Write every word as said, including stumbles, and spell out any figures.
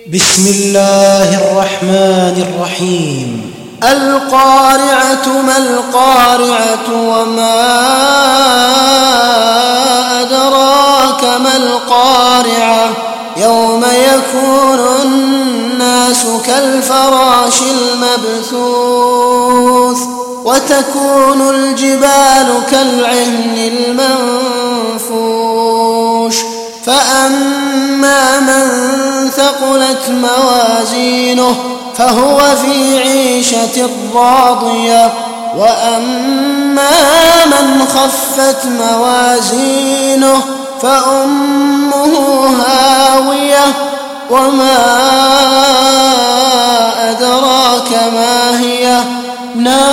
بسم الله الرحمن الرحيم. القارعة ما القارعة وما أدراك ما القارعة يوم يكون الناس كالفراش المبثوث وتكون الجبال كالعهن المنفوش فأما من ثقلت موازينه فهو في عيشة راضية وأما من خفت موازينه فأمه هاوية وما أدراك ما هي نار